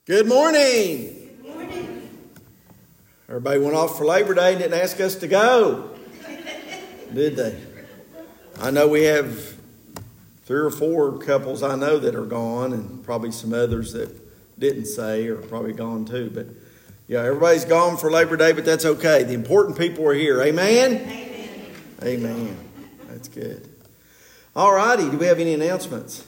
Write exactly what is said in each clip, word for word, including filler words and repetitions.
Good morning. Good morning. Everybody went off for Labor Day and didn't ask us to go, did they? I know we have three or four couples I know that are gone, and probably some others that didn't say are probably gone too. But yeah, everybody's gone for Labor Day, but that's okay. The important people are here. Amen? Amen. Amen. That's good. All righty. Do we have any announcements?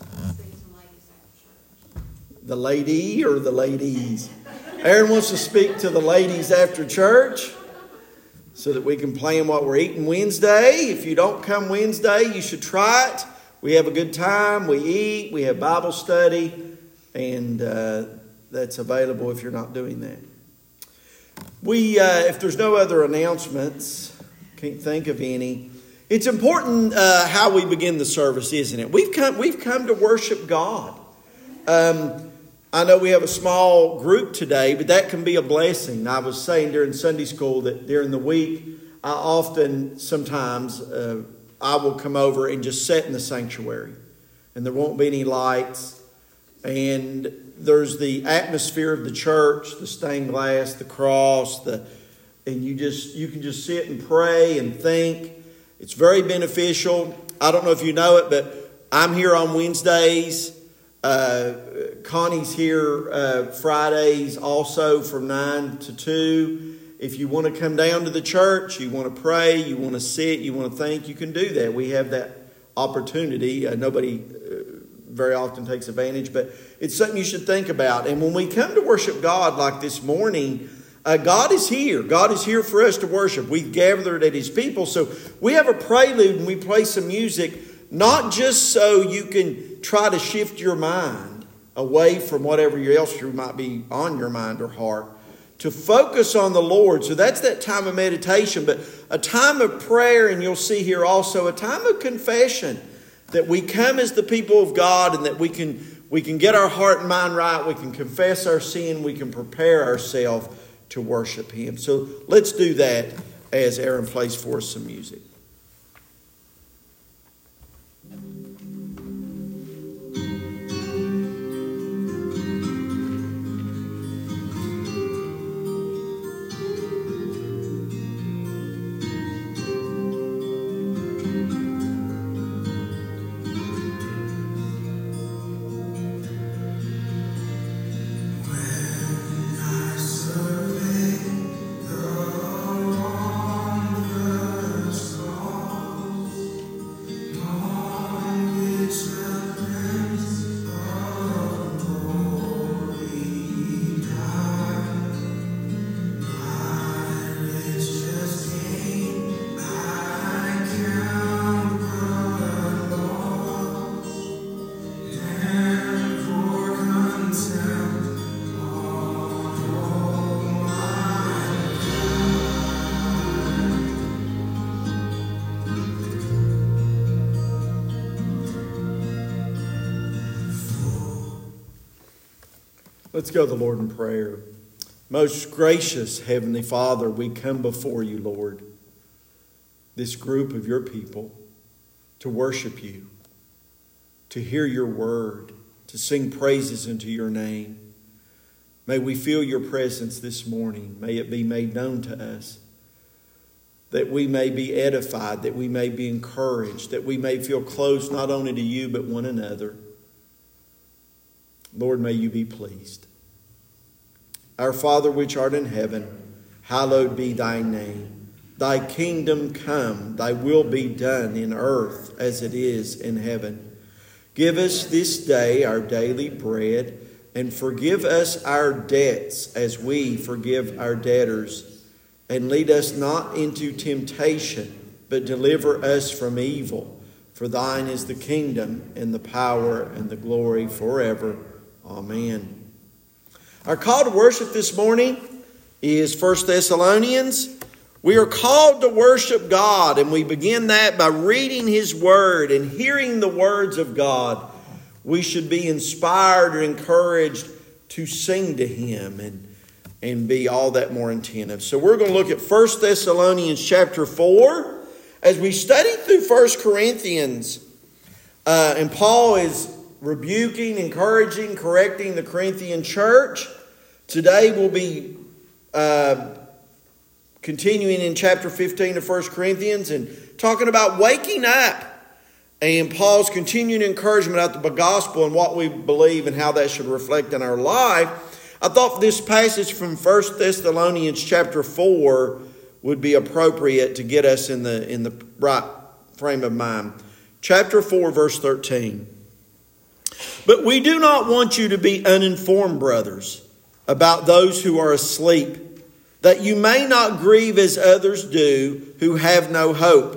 The lady or the ladies? Aaron wants to speak to the ladies after church so that we can plan what we're eating Wednesday. If you don't come Wednesday, you should try it. We have a good time. We eat. We have Bible study. And uh, that's available if you're not doing that. We, uh, if there's no other announcements, can't think of any. It's important uh, how we begin the service, isn't it? We've come, we've come to worship God. Um, I know we have a small group today, but that can be a blessing. I was saying during Sunday school that during the week, I often, sometimes, uh, I will come over and just sit in the sanctuary. And there won't be any lights. And there's the atmosphere of the church, the stained glass, the cross, the and you just you can just sit and pray and think. It's very beneficial. I don't know if you know it, but I'm here on Wednesdays. Uh, Connie's here uh, Fridays also from nine to two. If you want to come down to the church, you want to pray, you want to sit, you want to think, you can do that. We have that opportunity. Uh, nobody uh, very often takes advantage, but it's something you should think about. And when we come to worship God like this morning, uh, God is here. God is here for us to worship. We've gathered at His people. So we have a prelude and we play some music, not just so you can try to shift your mind away from whatever else you might be on your mind or heart, to focus on the Lord. So that's that time of meditation, but a time of prayer, and you'll see here also a time of confession, that we come as the people of God and that we can we can get our heart and mind right, we can confess our sin, we can prepare ourselves to worship Him. So let's do that as Aaron plays for us some music. Let's go to the Lord in prayer. Most gracious Heavenly Father, we come before you, Lord, this group of your people, to worship you, to hear your word, to sing praises unto your name. May we feel your presence this morning. May it be made known to us, that we may be edified, that we may be encouraged, that we may feel close not only to you but one another. Lord, may you be pleased. Our Father which art in heaven, hallowed be thy name. Thy kingdom come, thy will be done in earth as it is in heaven. Give us this day our daily bread, and forgive us our debts as we forgive our debtors. And lead us not into temptation, but deliver us from evil. For thine is the kingdom and the power and the glory forever. Amen. Our call to worship this morning is First Thessalonians. We are called to worship God, and we begin that by reading His Word and hearing the words of God. We should be inspired or encouraged to sing to Him and, and be all that more attentive. So we're going to look at First Thessalonians chapter four. As we study through First Corinthians, uh, and Paul is rebuking, encouraging, correcting the Corinthian church. Today we'll be uh, continuing in chapter fifteen of First Corinthians and talking about waking up and Paul's continuing encouragement about the gospel and what we believe and how that should reflect in our life. I thought this passage from First Thessalonians chapter four would be appropriate to get us in the in the right frame of mind. Chapter four, verse thirteen. But we do not want you to be uninformed, brothers, about those who are asleep, that you may not grieve as others do who have no hope.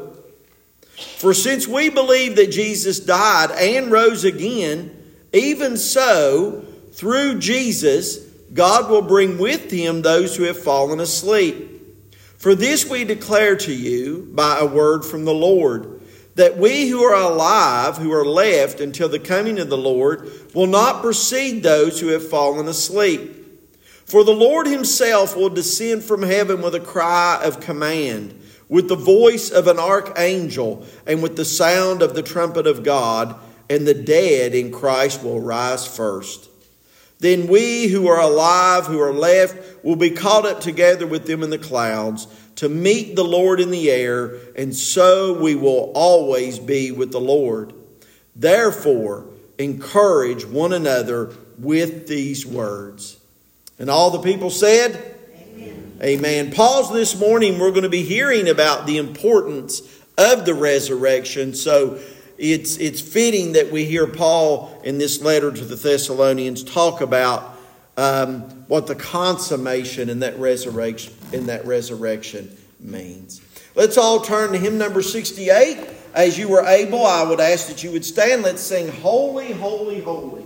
For since we believe that Jesus died and rose again, even so, through Jesus, God will bring with him those who have fallen asleep. For this we declare to you by a word from the Lord, that we who are alive, who are left until the coming of the Lord, will not precede those who have fallen asleep. For the Lord himself will descend from heaven with a cry of command, with the voice of an archangel, and with the sound of the trumpet of God, and the dead in Christ will rise first. Then we who are alive, who are left, will be caught up together with them in the clouds to meet the Lord in the air, and so we will always be with the Lord. Therefore, encourage one another with these words. And all the people said, Amen. Amen. Pause this morning. We're going to be hearing about the importance of the resurrection. So it's it's fitting that we hear Paul in this letter to the Thessalonians talk about um, what the consummation in that resurrection in that resurrection means. Let's all turn to hymn number sixty-eight. As you were able, I would ask that you would stand. Let's sing Holy, Holy, Holy.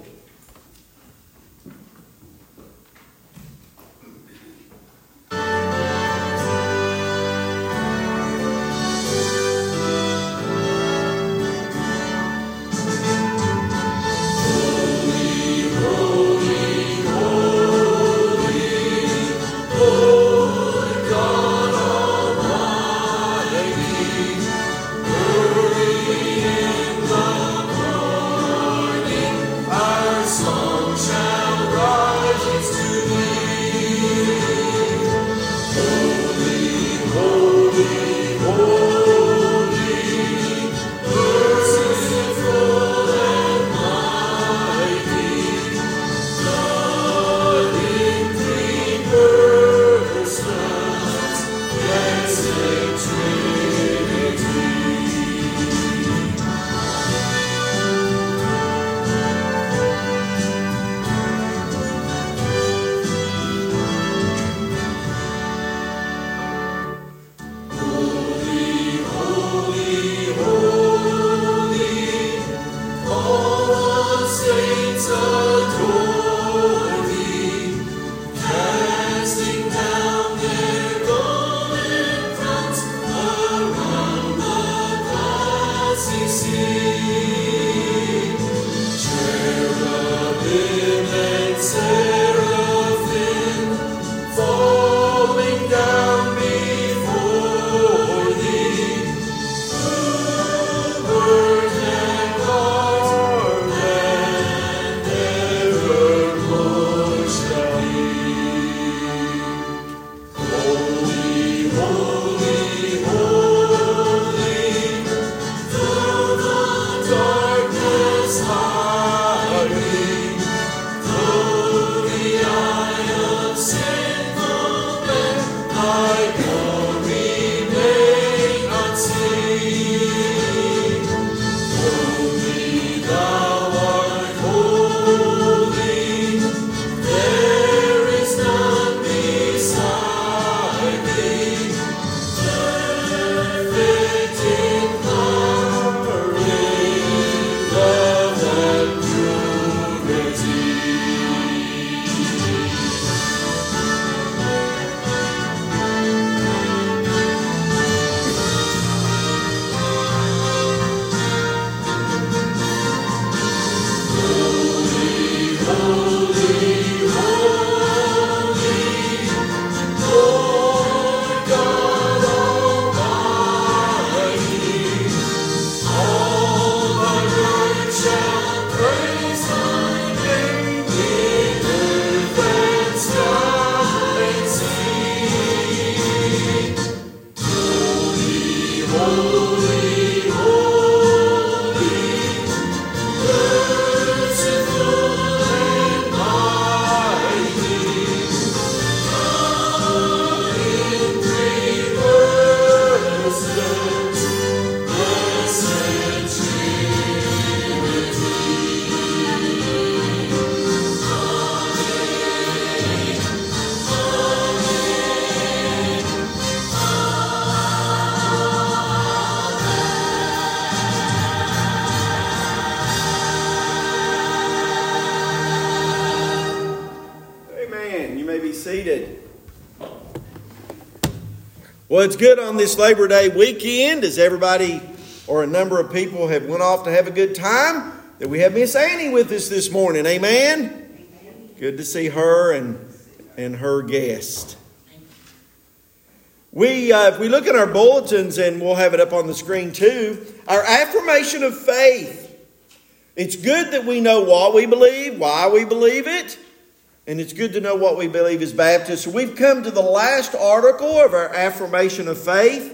I may be seated. Well, it's good on this Labor Day weekend as everybody or a number of people have went off to have a good time that we have Miss Annie with us this morning. Amen? Amen. Good to see her and, and her guest. We, uh, if we look at our bulletins, and we'll have it up on the screen too, our affirmation of faith. It's good that we know what we believe, why we believe it, and it's good to know what we believe as Baptists. So we've come to the last article of our affirmation of faith.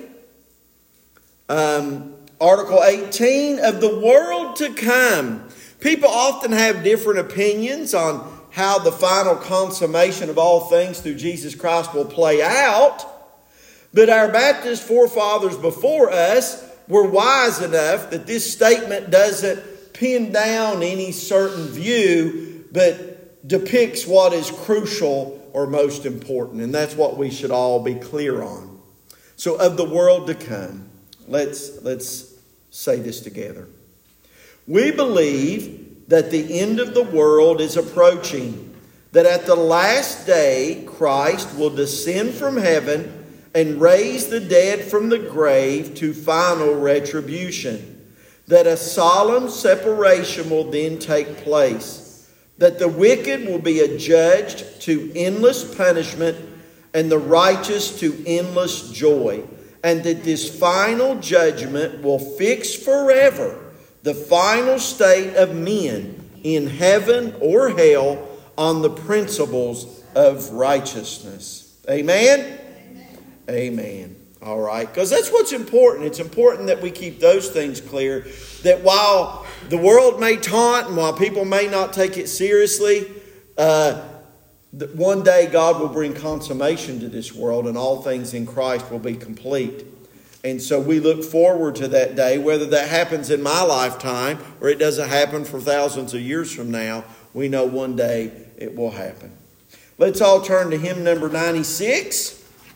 Um, article eighteen, of the world to come. People often have different opinions on how the final consummation of all things through Jesus Christ will play out. But our Baptist forefathers before us were wise enough that this statement doesn't pin down any certain view, but depicts what is crucial or most important. And that's what we should all be clear on. So of the world to come, let's, let's say this together. We believe that the end of the world is approaching, that at the last day Christ will descend from heaven and raise the dead from the grave to final retribution. That a solemn separation will then take place. That the wicked will be adjudged to endless punishment and the righteous to endless joy. And that this final judgment will fix forever the final state of men in heaven or hell on the principles of righteousness. Amen? Amen. Amen. All right, because that's what's important. It's important that we keep those things clear. That while the world may taunt and while people may not take it seriously, uh, that one day God will bring consummation to this world and all things in Christ will be complete. And so we look forward to that day, whether that happens in my lifetime or it doesn't happen for thousands of years from now. We know one day it will happen. Let's all turn to hymn number ninety-six.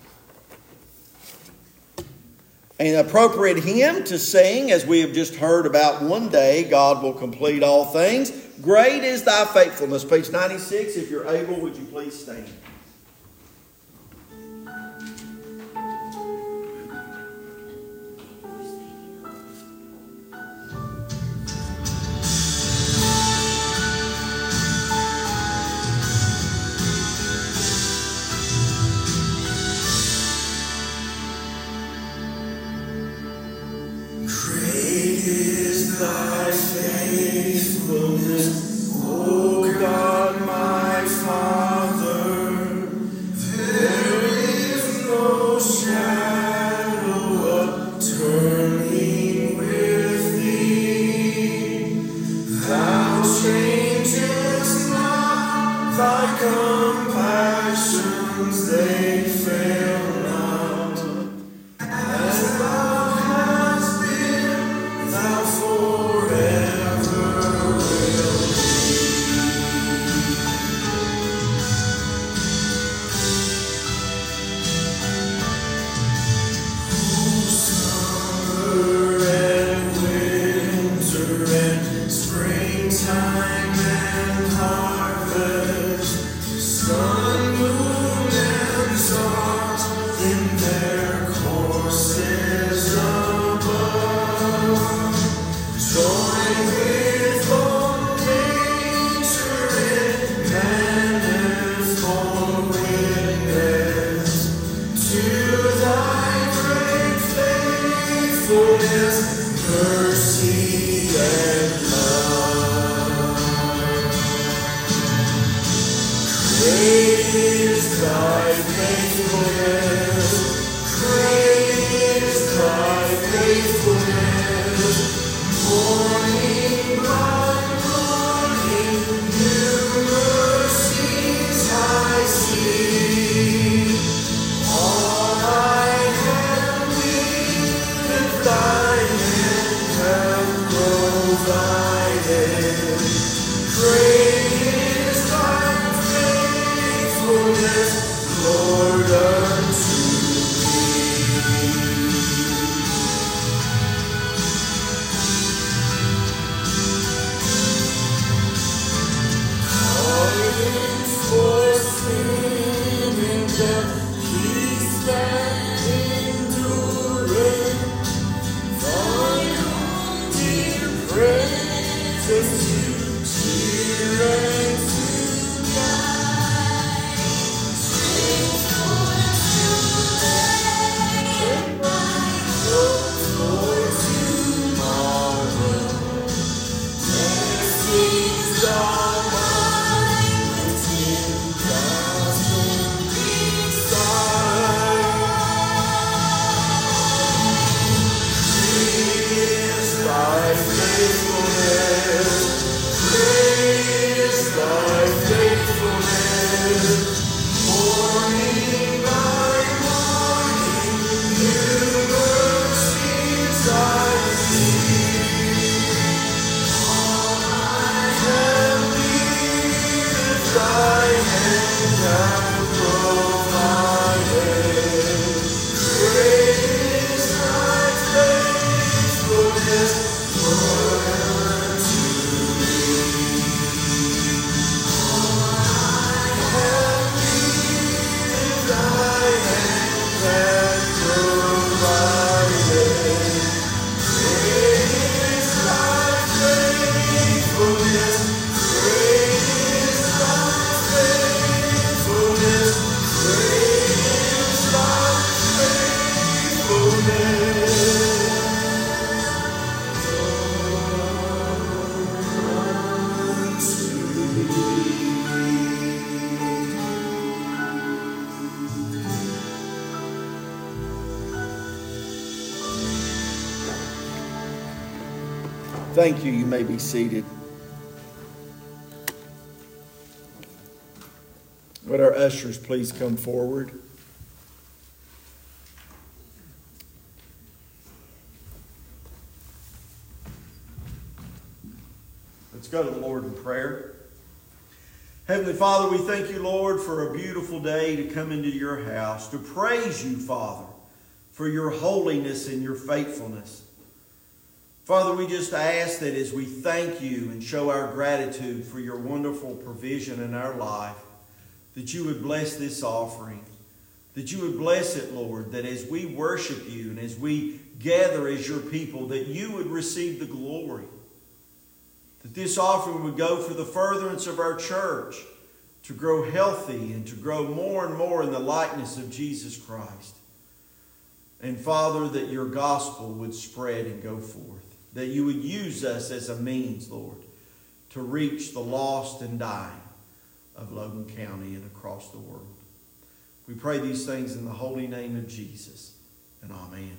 An appropriate hymn to sing, as we have just heard about one day God will complete all things. Great is thy faithfulness. Page ninety-six, if you're able, would you please stand? Lord, unto Thank you. You may be seated. Would our ushers please come forward? Let's go to the Lord in prayer. Heavenly Father, we thank you, Lord, for a beautiful day to come into your house, to praise you, Father, for your holiness and your faithfulness. Father, we just ask that as we thank you and show our gratitude for your wonderful provision in our life, that you would bless this offering, that you would bless it, Lord, that as we worship you and as we gather as your people, that you would receive the glory, that this offering would go for the furtherance of our church, to grow healthy and to grow more and more in the likeness of Jesus Christ. And Father, that your gospel would spread and go forth. That you would use us as a means, Lord, to reach the lost and dying of Logan County and across the world. We pray these things in the holy name of Jesus, and amen.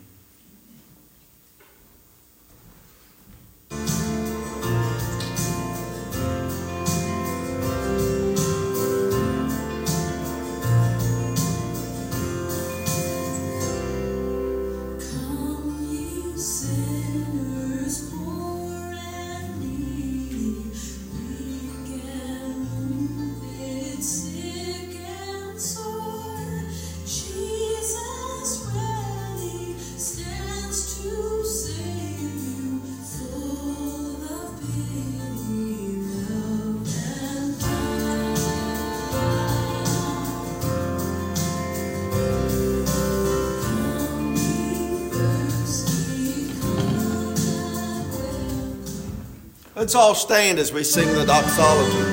Let's all stand as we sing the doxology.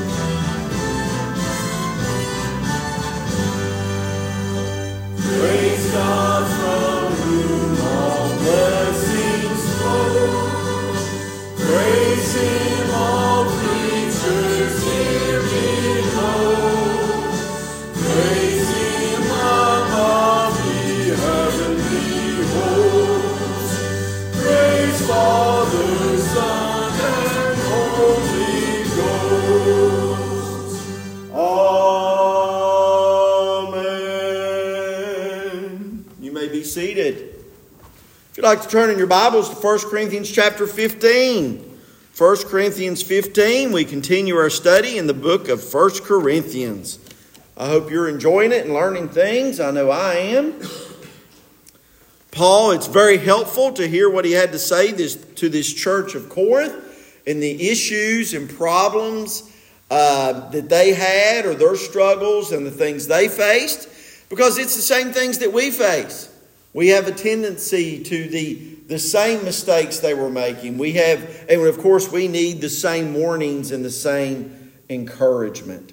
Praise God from whom all blessings flow. Praise him, all creatures here below. Praise him above the heavenly hosts. Praise Father, Son, and Holy Ghost. Amen. You may be seated. If you'd like to turn in your Bibles to First Corinthians chapter fifteen. First Corinthians fifteen, we continue our study in the book of First Corinthians. I hope you're enjoying it and learning things. I know I am. Paul, it's very helpful to hear what he had to say this, to this church of Corinth and the issues and problems uh, that they had, or their struggles and the things they faced, because it's the same things that we face. We have a tendency to the, the same mistakes they were making. We have, and of course, we need the same warnings and the same encouragement.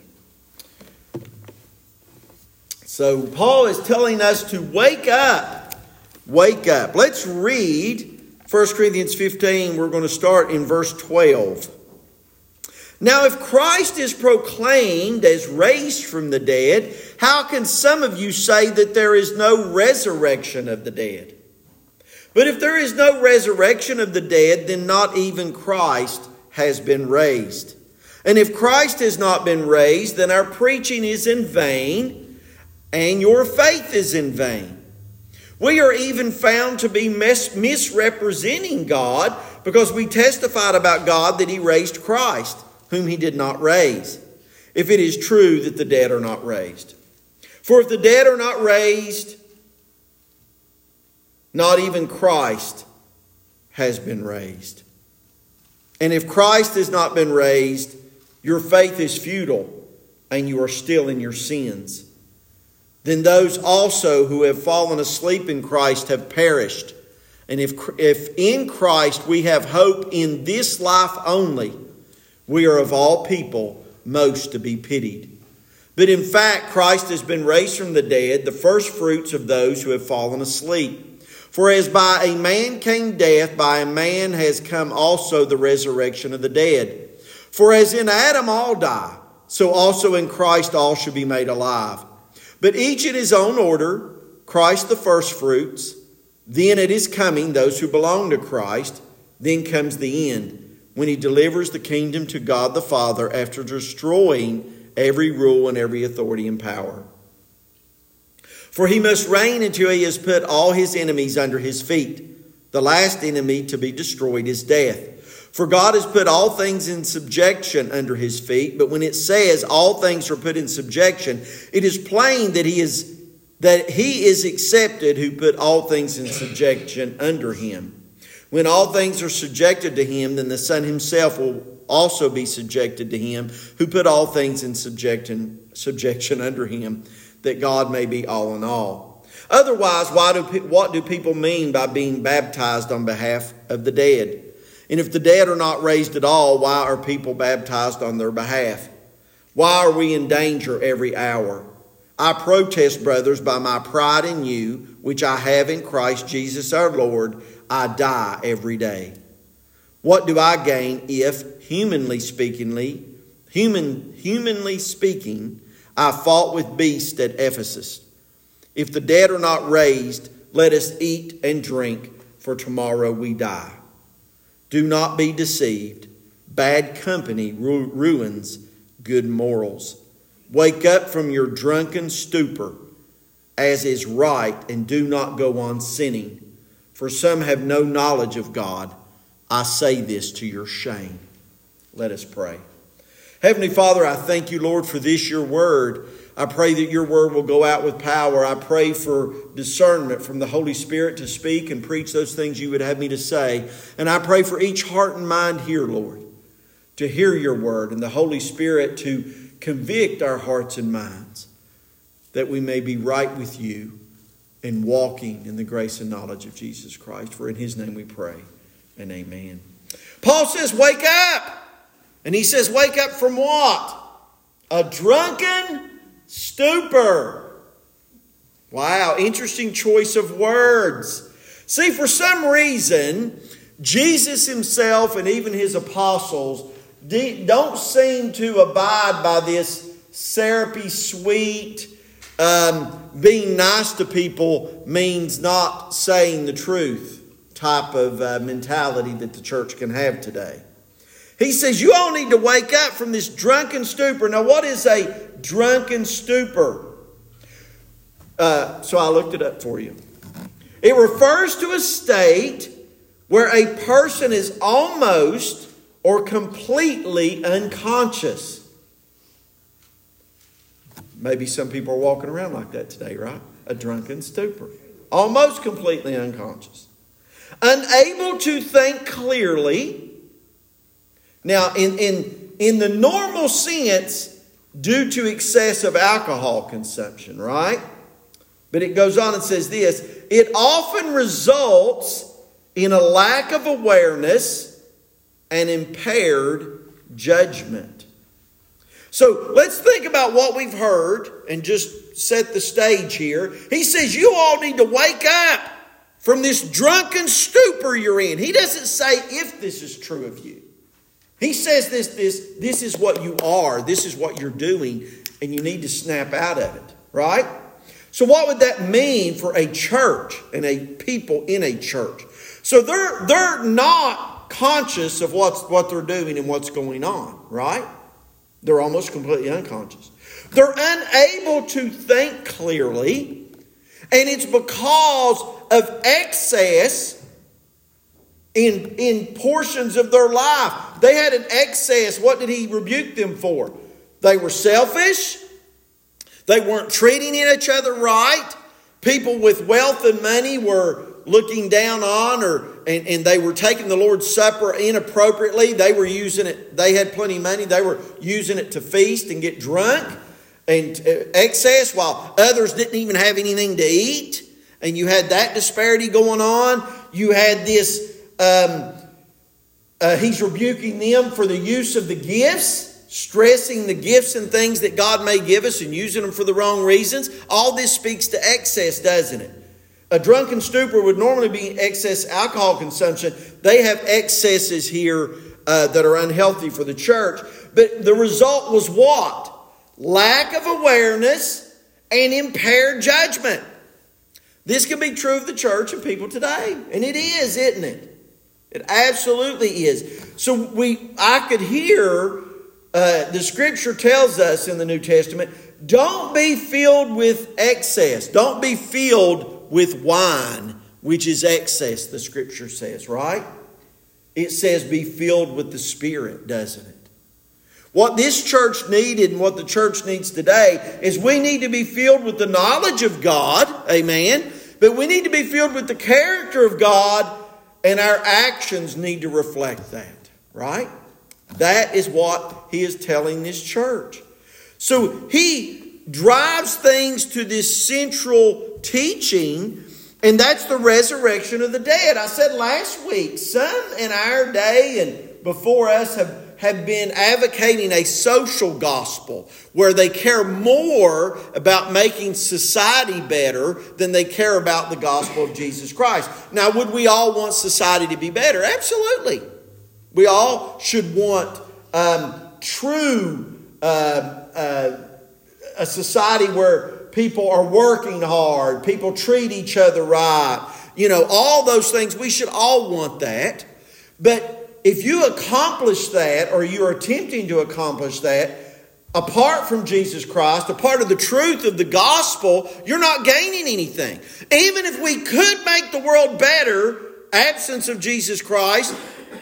So Paul is telling us to wake up. Wake up. Let's read First Corinthians fifteen. We're going to start in verse twelve. Now, if Christ is proclaimed as raised from the dead, how can some of you say that there is no resurrection of the dead? But if there is no resurrection of the dead, then not even Christ has been raised. And if Christ has not been raised, then our preaching is in vain, and your faith is in vain. We are even found to be mis- misrepresenting God, because we testified about God that he raised Christ, whom he did not raise. if it is true that the dead are not raised. For if the dead are not raised, not even Christ has been raised. And if Christ has not been raised, your faith is futile, and you are still in your sins. Then those also who have fallen asleep in Christ have perished. And if, if in Christ we have hope in this life only, we are of all people most to be pitied. But in fact, Christ has been raised from the dead, the first fruits of those who have fallen asleep. For as by a man came death, by a man has come also the resurrection of the dead. For as in Adam all die, so also in Christ all should be made alive. But each in his own order, Christ the first fruits, then at his coming those who belong to Christ, then comes the end, when he delivers the kingdom to God the Father after destroying every rule and every authority and power. For he must reign until he has put all his enemies under his feet. The last enemy to be destroyed is death. For God has put all things in subjection under his feet. But when it says all things are put in subjection, it is plain that he is that he is accepted who put all things in subjection under him. When all things are subjected to him, then the Son himself will also be subjected to him who put all things in subjection, subjection under him, that God may be all in all. Otherwise, why do what do people mean by being baptized on behalf of the dead? And if the dead are not raised at all, why are people baptized on their behalf? Why are we in danger every hour? I protest, brothers, by my pride in you, which I have in Christ Jesus our Lord, I die every day. What do I gain if, humanly speakingly, human, humanly speaking, I fought with beasts at Ephesus? If the dead are not raised, let us eat and drink, for tomorrow we die. Do not be deceived. Bad company ru- ruins good morals. Wake up from your drunken stupor, as is right, and do not go on sinning. For some have no knowledge of God. I say this to your shame. Let us pray. Heavenly Father, I thank you, Lord, for this, your word. I pray that your word will go out with power. I pray for discernment from the Holy Spirit to speak and preach those things you would have me to say. And I pray for each heart and mind here, Lord, to hear your word and the Holy Spirit to convict our hearts and minds, that we may be right with you and walking in the grace and knowledge of Jesus Christ. For in his name we pray, and amen. Paul says, wake up. And he says, wake up from what? A drunken stupor. Wow, interesting choice of words. See, for some reason, Jesus himself and even his apostles don't seem to abide by this syrupy, sweet, um, being nice to people means not saying the truth type of uh, mentality that the church can have today. He says, you all need to wake up from this drunken stupor. Now, what is a drunken stupor? Uh, so I looked it up for you. It refers to a state where a person is almost or completely unconscious. Maybe some people are walking around like that today, right? A drunken stupor. Almost completely unconscious. Unable to think clearly. Now, in, in, in the normal sense, due to excessive alcohol consumption, right? But it goes on and says this, it often results in a lack of awareness and impaired judgment. So let's think about what we've heard and just set the stage here. He says you all need to wake up from this drunken stupor you're in. He doesn't say if this is true of you. He says this, this, this is what you are. This is what you're doing. And you need to snap out of it. Right? So what would that mean for a church and a people in a church? So they're, they're not conscious of what's, what they're doing and what's going on. Right? They're almost completely unconscious. They're unable to think clearly. And it's because of excess In, in portions of their life. They had an excess. What did he rebuke them for? They were selfish. They weren't treating each other right. People with wealth and money were looking down on, or and, and they were taking the Lord's Supper inappropriately. They were using it. They had plenty of money. They were using it to feast and get drunk and excess, while others didn't even have anything to eat. And you had that disparity going on. You had this, um, uh, he's rebuking them for the use of the gifts, stressing the gifts and things that God may give us and using them for the wrong reasons. All this speaks to excess, doesn't it? A drunken stupor would normally be excess alcohol consumption. They have excesses here uh, that are unhealthy for the church. But the result was what? Lack of awareness and impaired judgment. This can be true of the church and people today. And it is, isn't it? It absolutely is. So we, I could hear, uh, the scripture tells us in the New Testament, don't be filled with excess. Don't be filled with wine, which is excess, the scripture says, right? It says be filled with the Spirit, doesn't it? What this church needed and what the church needs today is we need to be filled with the knowledge of God, amen? But we need to be filled with the character of God, and our actions need to reflect that, right? That is what he is telling this church. So he drives things to this central teaching, and that's the resurrection of the dead. I said last week, some in our day and before us have, have been advocating a social gospel where they care more about making society better than they care about the gospel of Jesus Christ. Now, would we all want society to be better? Absolutely. We all should want um, true uh, uh, a society where people are working hard, people treat each other right. You know, all those things, we should all want that. But if you accomplish that, or you're attempting to accomplish that, apart from Jesus Christ, a part of the truth of the gospel, you're not gaining anything. Even if we could make the world better, absence of Jesus Christ,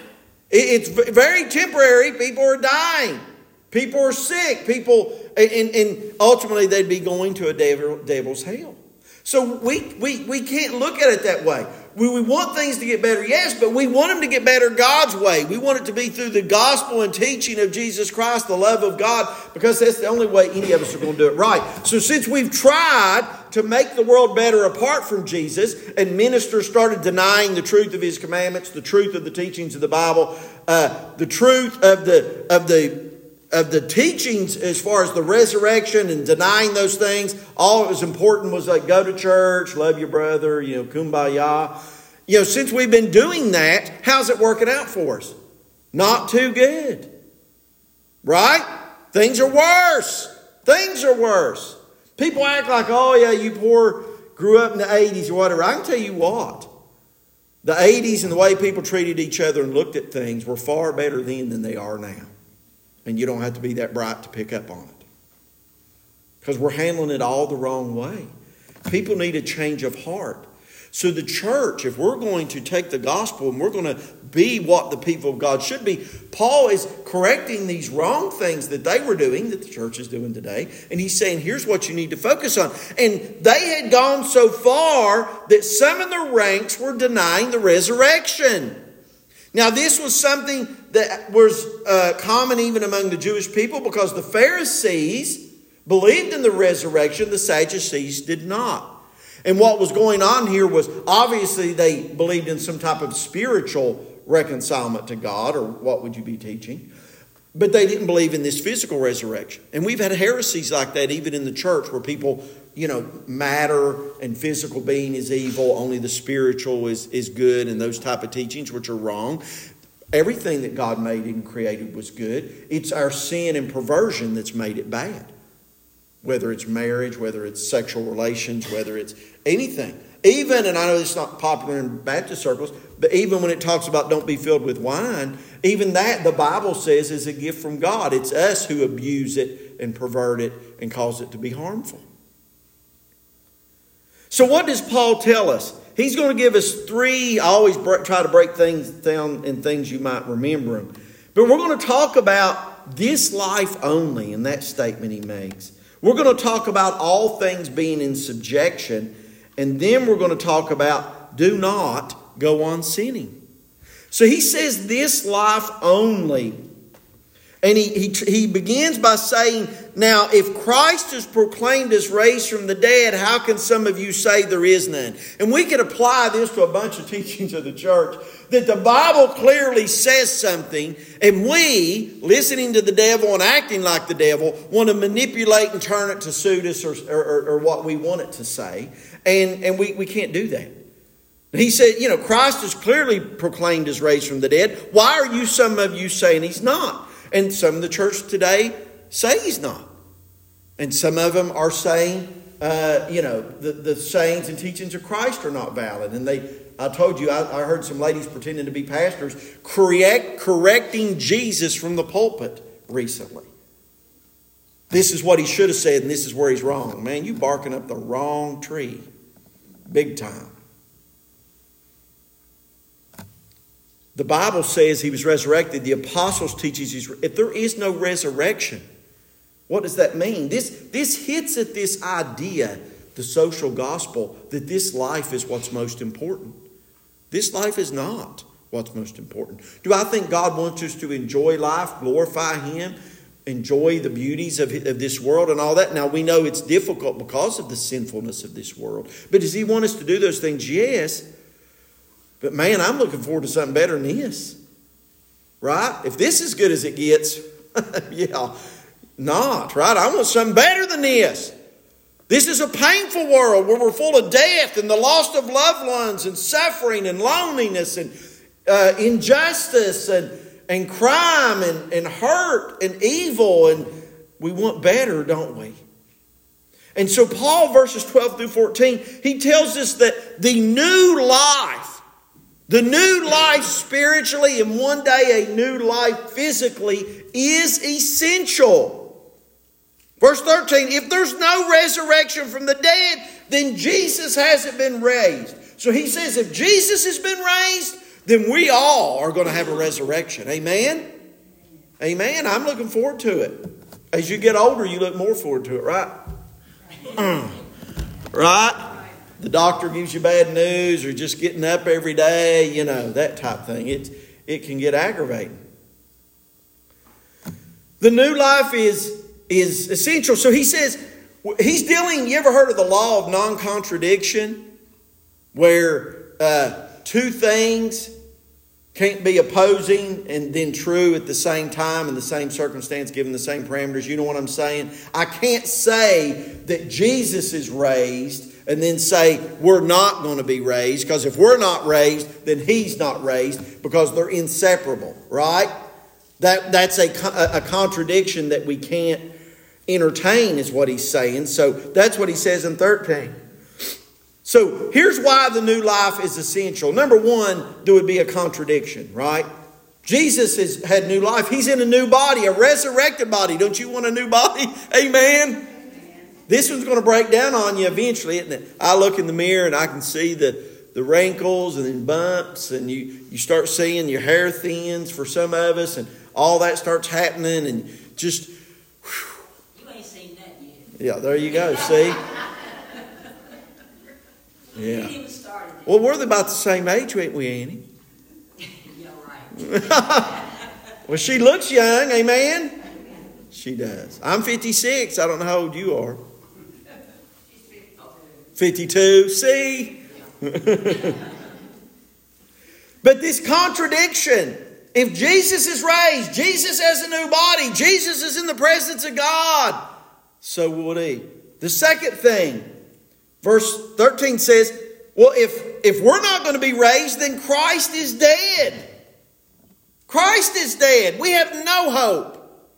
it's very temporary. People are dying. People are sick. People, and, and ultimately they'd be going to a devil, devil's hell. So we, we, we can't look at it that way. We, we want things to get better, yes, but we want them to get better God's way. We want it to be through the gospel and teaching of Jesus Christ, the love of God, because that's the only way any of us are going to do it right. So since we've tried to make the world better apart from Jesus, and ministers started denying the truth of his commandments, the truth of the teachings of the Bible, uh, the truth of the of the of the teachings as far as the resurrection and denying those things, all that was important was like go to church, love your brother, you know, kumbaya. You know, since we've been doing that, how's it working out for us? Not too good. Right? Things are worse. Things are worse. People act like, oh yeah, you poor grew up in the eighties or whatever. I can tell you what. The eighties and the way people treated each other and looked at things were far better then than they are now. And you don't have to be that bright to pick up on it. Because we're handling it all the wrong way. People need a change of heart. So the church, if we're going to take the gospel and we're going to be what the people of God should be, Paul is correcting these wrong things that they were doing, that the church is doing today. And he's saying, here's what you need to focus on. And they had gone so far that some in the ranks were denying the resurrection. Now, this was something that was uh, common even among the Jewish people, because the Pharisees believed in the resurrection, the Sadducees did not. And what was going on here was obviously they believed in some type of spiritual reconcilement to God, or what would you be teaching? But they didn't believe in this physical resurrection. And we've had heresies like that even in the church, where people, you know, matter and physical being is evil, only the spiritual is, is good, and those type of teachings, which are wrong. Everything that God made and created was good. It's our sin and perversion that's made it bad. Whether it's marriage, whether it's sexual relations, whether it's anything. Even, and I know it's not popular in Baptist circles, but even when it talks about don't be filled with wine, even that the Bible says is a gift from God. It's us who abuse it and pervert it and cause it to be harmful. So what does Paul tell us? He's going to give us three, I always try to break things down in things you might remember them. But we're going to talk about this life only in that statement he makes. We're going to talk about all things being in subjection, and then we're going to talk about do not go on sinning. So he says this life only. And he, he, he begins by saying, now, if Christ is proclaimed as raised from the dead, how can some of you say there is none? And we could apply this to a bunch of teachings of the church, that the Bible clearly says something, and we, listening to the devil and acting like the devil, want to manipulate and turn it to suit us or, or, or what we want it to say. And, and we, we can't do that. He said, you know, Christ is clearly proclaimed as raised from the dead. Why are you, some of you, saying he's not? And some of the church today say he's not. And some of them are saying, uh, you know, the, the sayings and teachings of Christ are not valid. And they, I told you, I, I heard some ladies pretending to be pastors correct, correcting Jesus from the pulpit recently. This is what he should have said, and this is where he's wrong. Man, you barking up the wrong tree. Big time. The Bible says he was resurrected. The apostles teach us he's, if there is no resurrection, what does that mean? This, this hits at this idea, the social gospel, that this life is what's most important. This life is not what's most important. Do I think God wants us to enjoy life, glorify him, enjoy the beauties of, of this world and all that? Now, we know it's difficult because of the sinfulness of this world. But does he want us to do those things? Yes. But man, I'm looking forward to something better than this. Right? If this is as good as it gets, yeah, not, right? I want something better than this. This is a painful world where we're full of death and the loss of loved ones and suffering and loneliness and uh, injustice and, and crime and, and hurt and evil. And we want better, don't we? And so Paul, verses twelve through fourteen, he tells us that the new life, the new life spiritually and one day a new life physically is essential. Verse thirteen, if there's no resurrection from the dead, then Jesus hasn't been raised. So he says if Jesus has been raised, then we all are going to have a resurrection. Amen? Amen. I'm looking forward to it. As you get older, you look more forward to it, right? Right? The doctor gives you bad news, or just getting up every day, you know, that type of thing. It, it can get aggravating. The new life is, is essential. So he says, he's dealing, you ever heard of the law of non-contradiction? Where uh, two things can't be opposing and then true at the same time in the same circumstance, given the same parameters. You know what I'm saying? I can't say that Jesus is raised and then say we're not going to be raised, because if we're not raised, then he's not raised, because they're inseparable, right? That that's a, a contradiction that we can't entertain, is what he's saying. So that's what he says in thirteen. So here's why the new life is essential. Number one, there would be a contradiction, right? Jesus has had new life. He's in a new body, a resurrected body. Don't you want a new body? Amen. This one's going to break down on you eventually, isn't it? I look in the mirror and I can see the, the wrinkles and then bumps, and you, you start seeing your hair thins for some of us, and all that starts happening, and just... Whew. You ain't seen that yet. Yeah, there you go. See? Yeah. Well, we're about the same age, ain't we, Annie? Yeah, right. Well, she looks young, amen? She does. I'm fifty-six. I don't know how old you are. fifty-two. See? But this contradiction, if Jesus is raised, Jesus has a new body, Jesus is in the presence of God, so will he. The second thing, verse thirteen says, well, if, if we're not going to be raised, then Christ is dead. Christ is dead. We have no hope.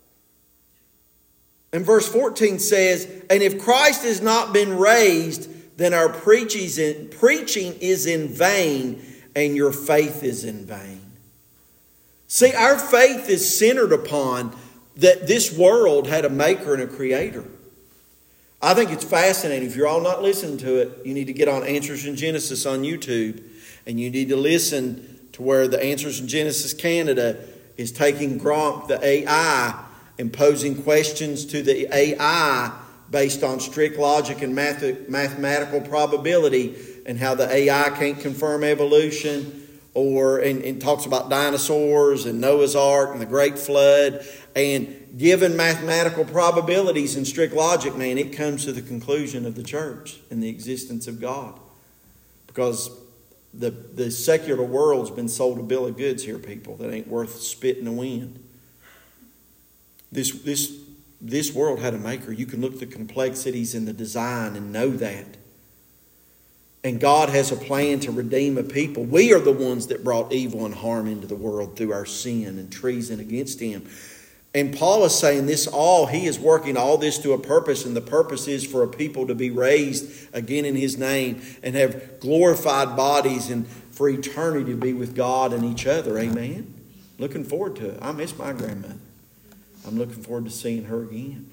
And verse fourteen says, and if Christ has not been raised, then our preaching is in vain and your faith is in vain. See, our faith is centered upon that this world had a maker and a creator. I think it's fascinating. If you're all not listening to it, you need to get on Answers in Genesis on YouTube. And you need to listen to where the Answers in Genesis Canada is taking Gronk, the A I, imposing questions to the A I based on strict logic and math- mathematical probability, and how the A I can't confirm evolution, or and, and talks about dinosaurs and Noah's Ark and the Great Flood. And given mathematical probabilities and strict logic, man, it comes to the conclusion of the church and the existence of God. Because the, the secular world's been sold a bill of goods here, people, that ain't worth spit in the wind. This, this, this world had a maker. You can look at the complexities in the design and know that. And God has a plan to redeem a people. We are the ones that brought evil and harm into the world through our sin and treason against Him. And Paul is saying this all, he is working all this to a purpose, and the purpose is for a people to be raised again in His name and have glorified bodies, and for eternity to be with God and each other. Amen? Looking forward to it. I miss my grandmother. I'm looking forward to seeing her again.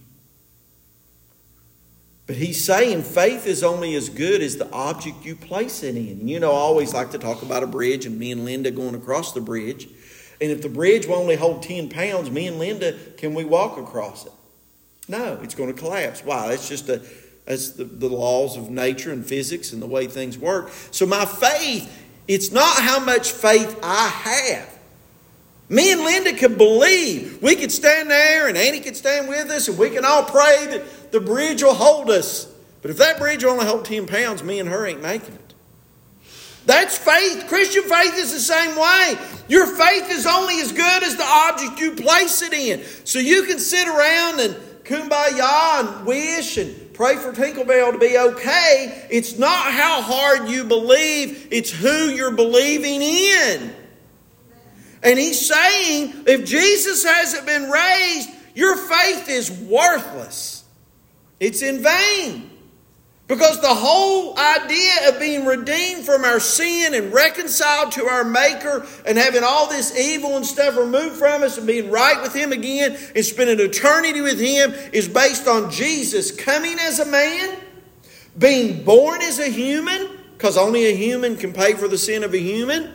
But he's saying faith is only as good as the object you place it in. And you know, I always like to talk about a bridge and me and Linda going across the bridge. And if the bridge will only hold ten pounds, me and Linda, can we walk across it? No, it's going to collapse. Why? That's just a, that's the, the laws of nature and physics and the way things work. So my faith, it's not how much faith I have. Me and Linda could believe. We could stand there and Annie could stand with us and we can all pray that the bridge will hold us. But if that bridge will only hold ten pounds, me and her ain't making it. That's faith. Christian faith is the same way. Your faith is only as good as the object you place it in. So you can sit around and kumbaya and wish and pray for Tinkerbell to be okay. It's not how hard you believe. It's who you're believing in. And he's saying, if Jesus hasn't been raised, your faith is worthless. It's in vain. Because the whole idea of being redeemed from our sin and reconciled to our Maker and having all this evil and stuff removed from us and being right with Him again and spending eternity with Him is based on Jesus coming as a man, being born as a human, because only a human can pay for the sin of a human,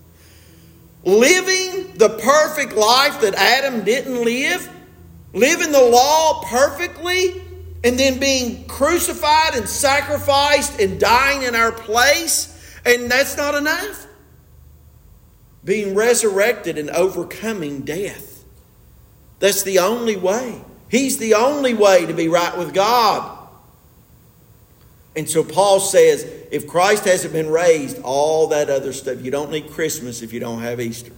living the perfect life that Adam didn't live, living the law perfectly, and then being crucified and sacrificed and dying in our place. And that's not enough. Being resurrected and overcoming death. That's the only way. He's the only way to be right with God. And so Paul says, if Christ hasn't been raised, all that other stuff, you don't need Christmas if you don't have Easter.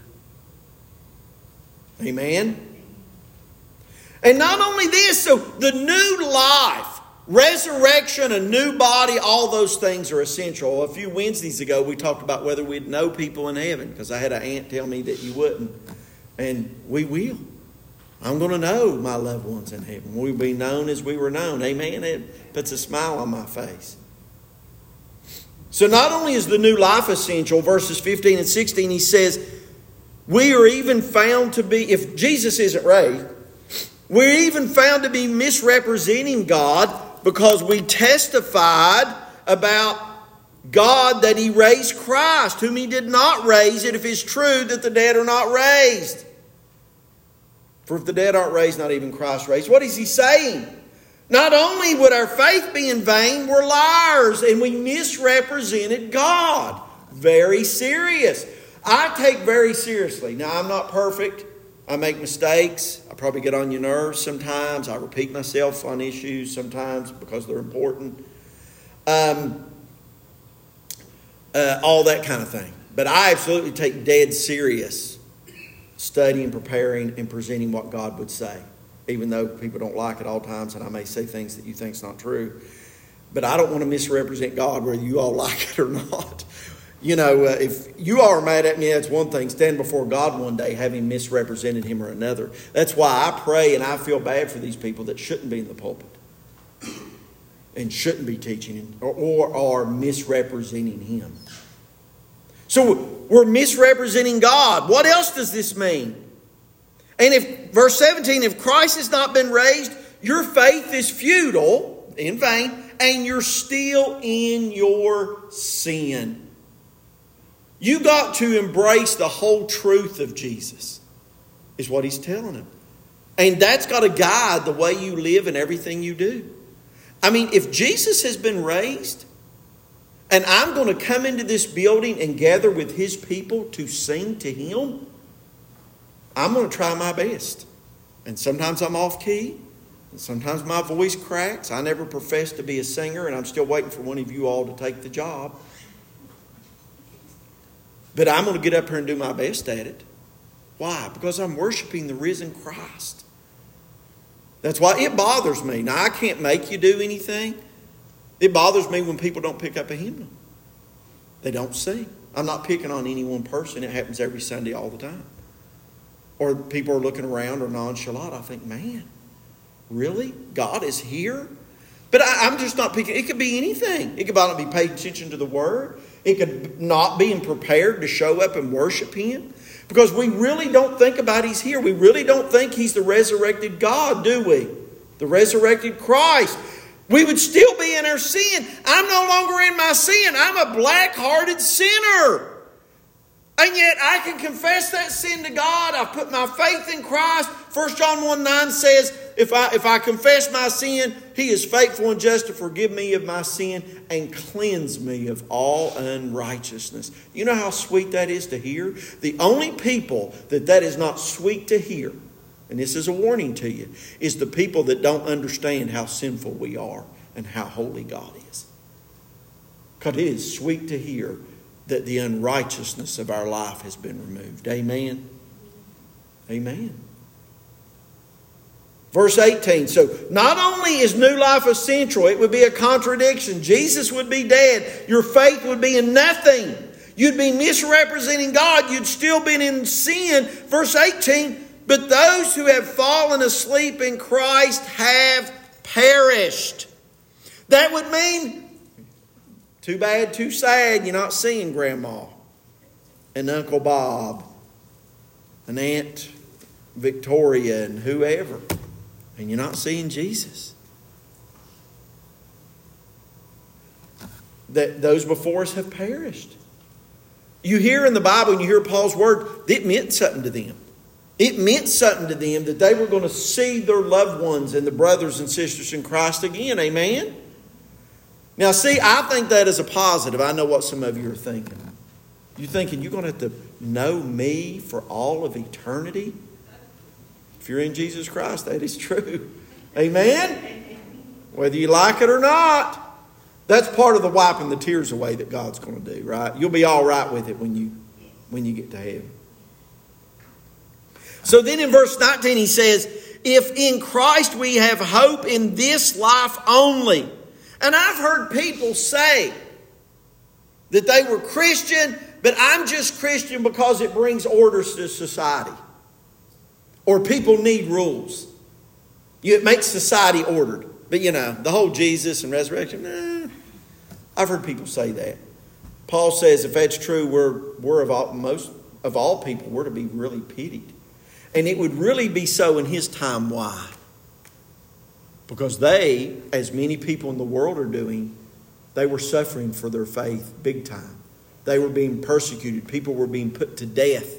Amen? And not only this, so the new life, resurrection, a new body, all those things are essential. A few Wednesdays ago, we talked about whether we'd know people in heaven, because I had an aunt tell me that you wouldn't. And we will. I'm going to know my loved ones in heaven. We'll be known as we were known. Amen? It puts a smile on my face. So not only is the new life essential, verses fifteen and sixteen, he says, we are even found to be, if Jesus isn't raised, we're even found to be misrepresenting God because we testified about God that He raised Christ, whom He did not raise, it if it's true that the dead are not raised. For if the dead aren't raised, not even Christ raised. What is he saying? Not only would our faith be in vain, we're liars and we misrepresented God. Very serious. I take very seriously. Now, I'm not perfect. I make mistakes. I probably get on your nerves sometimes. I repeat myself on issues sometimes because they're important. Um, uh, all that kind of thing. But I absolutely take dead serious studying, preparing, and presenting what God would say. Even though people don't like it all times and I may say things that you think is not true. But I don't want to misrepresent God whether you all like it or not. You know, uh, if you all are mad at me, that's one thing. Stand before God one day having misrepresented Him or another. That's why I pray and I feel bad for these people that shouldn't be in the pulpit. And shouldn't be teaching or, or are misrepresenting Him. So we're misrepresenting God. What else does this mean? And if, verse seventeen, if Christ has not been raised, your faith is futile, in vain, and you're still in your sin. You got to embrace the whole truth of Jesus, is what he's telling him. And that's got to guide the way you live and everything you do. I mean, if Jesus has been raised, and I'm going to come into this building and gather with His people to sing to Him, I'm going to try my best. And sometimes I'm off key. And sometimes my voice cracks. I never professed to be a singer, and I'm still waiting for one of you all to take the job. But I'm going to get up here and do my best at it. Why? Because I'm worshiping the risen Christ. That's why it bothers me. Now, I can't make you do anything. It bothers me when people don't pick up a hymnal. They don't sing. I'm not picking on any one person. It happens every Sunday all the time. Or people are looking around or nonchalant. I think, man, really? God is here? But I, I'm just not picking. It could be anything. It could not be paying attention to the Word. It could not being prepared to show up and worship Him. Because we really don't think about He's here. We really don't think He's the resurrected God, do we? The resurrected Christ. We would still be in our sin. I'm no longer in my sin. I'm a black-hearted sinner. And yet I can confess that sin to God. I've put my faith in Christ. First John one nine says, if I, if I confess my sin, He is faithful and just to forgive me of my sin and cleanse me of all unrighteousness. You know how sweet that is to hear? The only people that that is not sweet to hear, and this is a warning to you, is the people that don't understand how sinful we are and how holy God is. Because it is sweet to hear that the unrighteousness of our life has been removed. Amen? Amen. Verse eighteen. So not only is new life essential, it would be a contradiction. Jesus would be dead. Your faith would be in nothing. You'd be misrepresenting God. You'd still be in sin. Verse eighteen. But those who have fallen asleep in Christ have perished. That would mean, too bad, too sad, you're not seeing Grandma and Uncle Bob and Aunt Victoria and whoever. And you're not seeing Jesus. That those before us have perished. You hear in the Bible, and you hear Paul's word, it meant something to them. It meant something to them that they were going to see their loved ones and the brothers and sisters in Christ again. Amen? Now, see, I think that is a positive. I know what some of you are thinking. You're thinking you're going to have to know me for all of eternity? If you're in Jesus Christ, that is true. Amen? Whether you like it or not. That's part of the wiping the tears away that God's going to do, right? You'll be all right with it when you, when you get to heaven. So then in verse nineteen he says, if in Christ we have hope in this life only. And I've heard people say that they were Christian, but I'm just Christian because it brings order to society. Or people need rules. It makes society ordered. But you know, the whole Jesus and resurrection, eh, I've heard people say that. Paul says if that's true, we're, we're of all, most of all people, we're to be really pitied. And it would really be so in his time. Why? Because they, as many people in the world are doing, they were suffering for their faith big time. They were being persecuted. People were being put to death.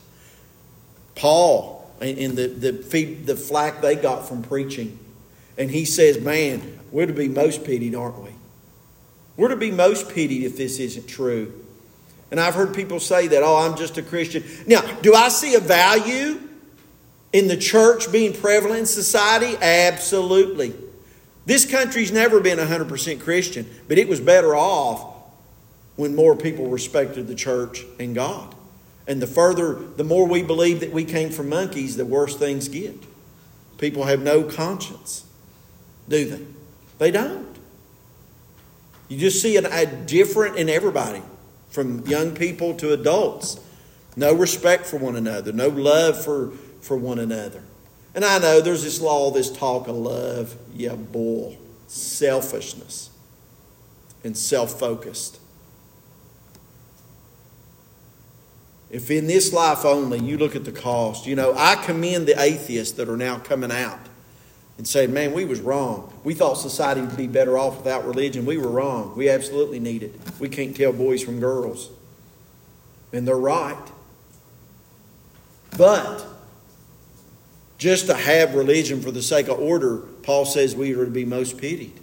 Paul, and the, the, the flack they got from preaching. And he says, man, we're to be most pitied, aren't we? We're to be most pitied if this isn't true. And I've heard people say that, oh, I'm just a Christian. Now, do I see a value in the church being prevalent in society? Absolutely. This country's never been one hundred percent Christian, but it was better off when more people respected the church and God. And the further, the more we believe that we came from monkeys, the worse things get. People have no conscience, do they? They don't. You just see a, a different in everybody, from young people to adults. No respect for one another, no love for for one another. And I know there's this law, this talk of love. Yeah, bull. Selfishness. And self-focused. If in this life only, you look at the cost. You know, I commend the atheists that are now coming out and saying, man, we was wrong. We thought society would be better off without religion. We were wrong. We absolutely need it. We can't tell boys from girls. And they're right. But just to have religion for the sake of order, Paul says we are to be most pitied.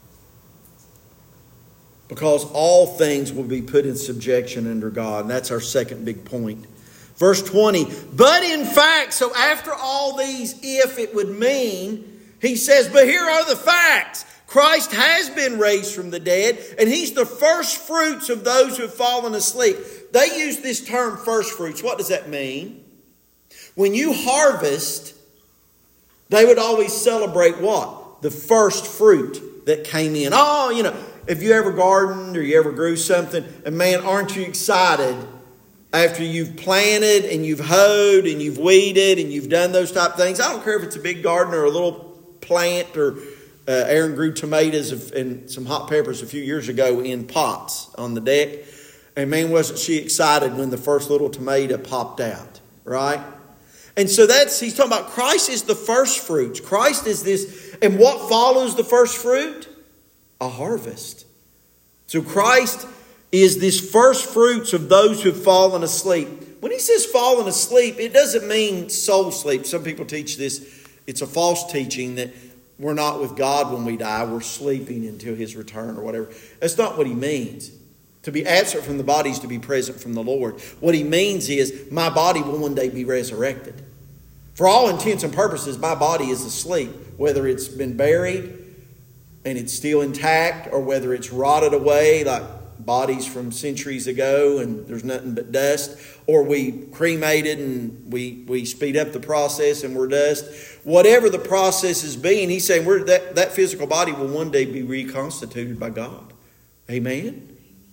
Because all things will be put in subjection under God. And that's our second big point. Verse twenty, but in fact, so after all these if it would mean, he says, but here are the facts. Christ has been raised from the dead, and He's the first fruits of those who have fallen asleep. They use this term first fruits. What does that mean? When you harvest, they would always celebrate what? The first fruit that came in. Oh, you know, if you ever gardened or you ever grew something, and man, aren't you excited after you've planted and you've hoed and you've weeded and you've done those type of things? I don't care if it's a big garden or a little plant, or uh, Aaron grew tomatoes and some hot peppers a few years ago in pots on the deck. And man, wasn't she excited when the first little tomato popped out, right? And so that's, he's talking about Christ is the first fruits. Christ is this, and what follows the first fruit? A harvest. So Christ is this first fruits of those who have fallen asleep. When he says fallen asleep, it doesn't mean soul sleep. Some people teach this. It's a false teaching that we're not with God when we die. We're sleeping until His return or whatever. That's not what he means. To be absent from the body is to be present from the Lord. What he means is my body will one day be resurrected. For all intents and purposes, my body is asleep. Whether it's been buried and it's still intact, or whether it's rotted away like bodies from centuries ago and there's nothing but dust, or we cremated and we, we speed up the process and we're dust. Whatever the process is being, he's saying we're, that, that physical body will one day be reconstituted by God. Amen?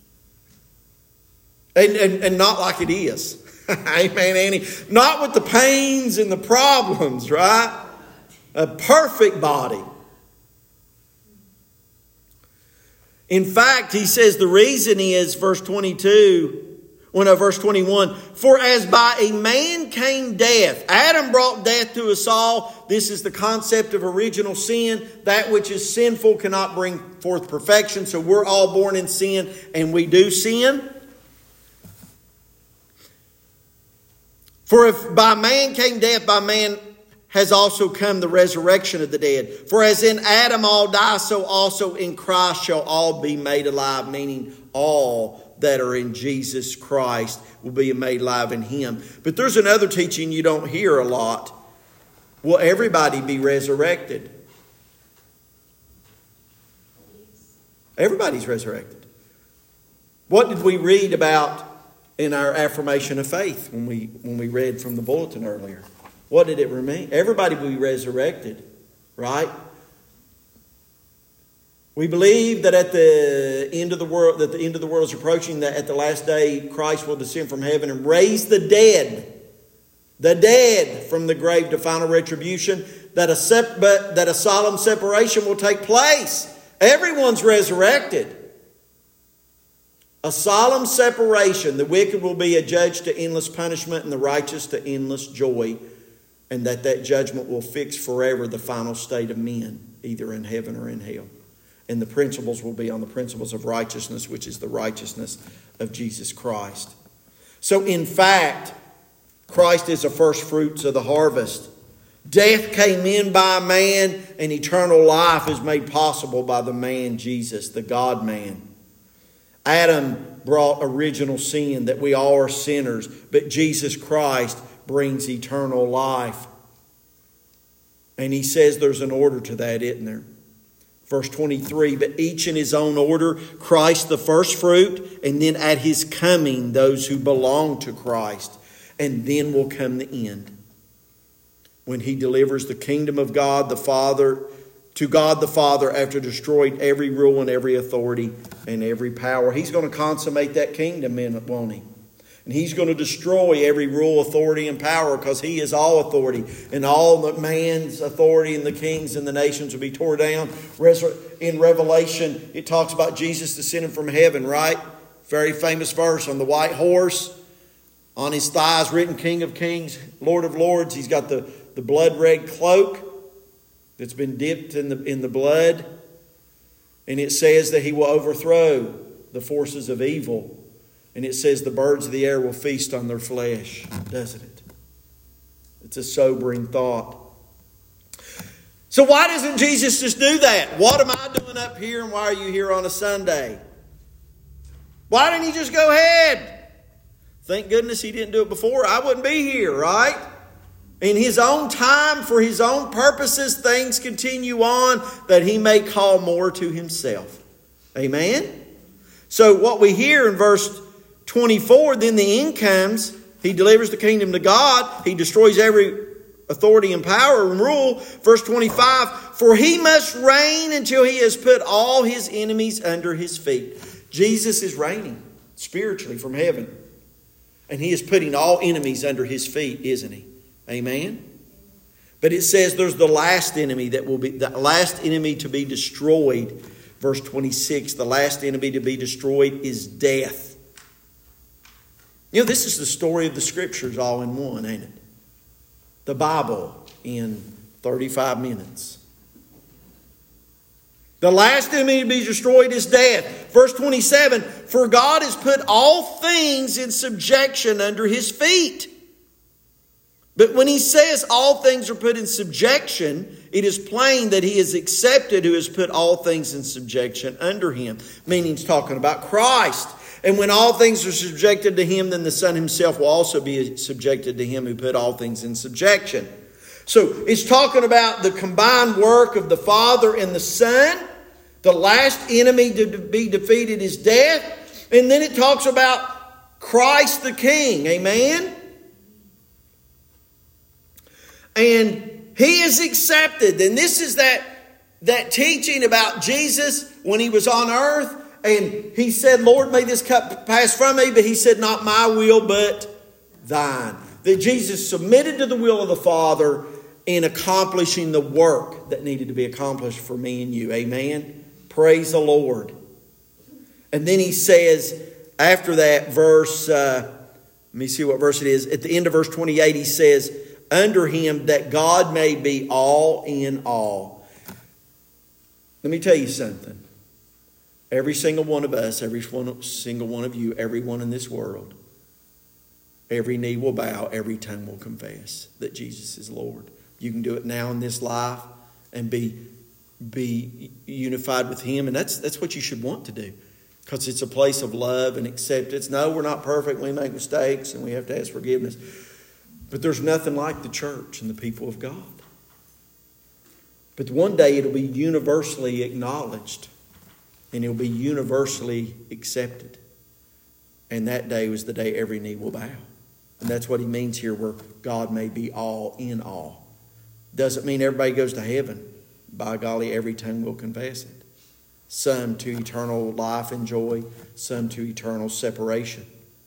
And, and, and not like it is. Amen, Annie? Not with the pains and the problems, right? A perfect body. In fact, he says the reason is, verse twenty-two, well, no, verse twenty-one, for as by a man came death. Adam brought death to us all. This is the concept of original sin. That which is sinful cannot bring forth perfection. So we're all born in sin, and we do sin. For if by man came death, by man has also come the resurrection of the dead. For as in Adam all die, so also in Christ shall all be made alive. Meaning all that are in Jesus Christ will be made alive in Him. But there's another teaching you don't hear a lot. Will everybody be resurrected? Everybody's resurrected. What did we read about in our affirmation of faith when we when we read from the bulletin earlier? What did it remain? Everybody will be resurrected, right? We believe that at the end of the world, that the end of the world is approaching, that at the last day Christ will descend from heaven and raise the dead, the dead from the grave to final retribution, that a sep- but that a solemn separation will take place. Everyone's resurrected. A solemn separation. The wicked will be adjudged to endless punishment and the righteous to endless joy. And that that judgment will fix forever the final state of men, either in heaven or in hell. And the principles will be on the principles of righteousness, which is the righteousness of Jesus Christ. So in fact, Christ is the first fruits of the harvest. Death came in by man, and eternal life is made possible by the man Jesus, the God-man. Adam brought original sin, that we all are sinners, but Jesus Christ brings eternal life. And he says there's an order to that, isn't there? Verse twenty-three, but each in his own order, Christ the first fruit, and then at his coming, those who belong to Christ. And then will come the end, when he delivers the kingdom of God the Father, to God the Father, after destroyed every rule and every authority and every power. He's going to consummate that kingdom, won't he? And he's going to destroy every rule, authority, and power, because he is all authority. And all the man's authority and the kings and the nations will be torn down. In Revelation, it talks about Jesus descending from heaven, right? Very famous verse on the white horse. On his thighs written King of Kings, Lord of Lords. He's got the, the blood-red cloak that's been dipped in the, in the blood. And it says that he will overthrow the forces of evil. And it says the birds of the air will feast on their flesh, doesn't it? It's a sobering thought. So why doesn't Jesus just do that? What am I doing up here and why are you here on a Sunday? Why didn't he just go ahead? Thank goodness he didn't do it before. I wouldn't be here, right? In his own time, for his own purposes, things continue on that he may call more to himself. Amen? So what we hear in verse twenty-four, then the end comes. He delivers the kingdom to God. He destroys every authority and power and rule. Verse twenty-five, for he must reign until he has put all his enemies under his feet. Jesus is reigning spiritually from heaven. And he is putting all enemies under his feet, isn't he? Amen? But it says there's the last enemy that will be, the last enemy to be destroyed. Verse twenty-six, the last enemy to be destroyed is death. You know, this is the story of the Scriptures all in one, ain't it? The Bible in thirty-five minutes. The last enemy to be destroyed is death. Verse twenty-seven, for God has put all things in subjection under his feet. But when he says all things are put in subjection, it is plain that he is accepted who has put all things in subjection under him. Meaning he's talking about Christ. And when all things are subjected to him, then the Son himself will also be subjected to him who put all things in subjection. So it's talking about the combined work of the Father and the Son. The last enemy to be defeated is death. And then it talks about Christ the King. Amen? And he is accepted. And this is that, that teaching about Jesus when he was on earth. And he said, Lord, may this cup pass from me. But he said, not my will, but thine. That Jesus submitted to the will of the Father in accomplishing the work that needed to be accomplished for me and you. Amen? Praise the Lord. And then he says, after that verse, uh, let me see what verse it is. At the end of verse twenty-eight, he says, under him that God may be all in all. Let me tell you something. Every single one of us, every one, single one of you, everyone in this world, every knee will bow, every tongue will confess that Jesus is Lord. You can do it now in this life and be be unified with him. And that's that's what you should want to do, because it's a place of love and acceptance. No, we're not perfect. We make mistakes and we have to ask forgiveness. But there's nothing like the church and the people of God. But one day it'll be universally acknowledged and it'll be universally accepted. And that day was the day every knee will bow. And that's what he means here, where God may be all in all. Doesn't mean everybody goes to heaven. By golly, every tongue will confess it. Some to eternal life and joy, some to eternal separation.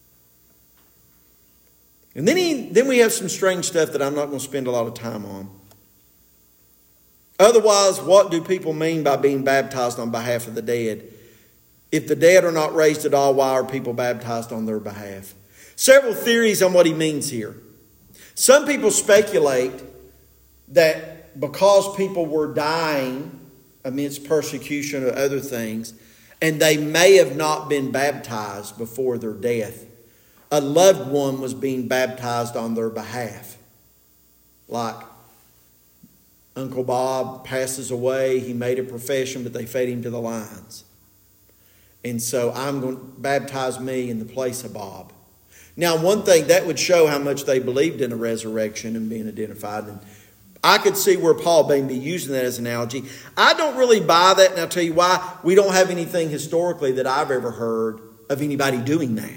And then, he, then we have some strange stuff that I'm not going to spend a lot of time on. Otherwise, what do people mean by being baptized on behalf of the dead? If the dead are not raised at all, why are people baptized on their behalf? Several theories on what he means here. Some people speculate that because people were dying amidst persecution or other things, and they may have not been baptized before their death, a loved one was being baptized on their behalf. Like Uncle Bob passes away, he made a profession, but they fed him to the lions. And so I'm going to baptize me in the place of Bob. Now, one thing, that would show how much they believed in a resurrection and being identified. And I could see where Paul may be using that as an analogy. I don't really buy that, and I'll tell you why. We don't have anything historically that I've ever heard of anybody doing that.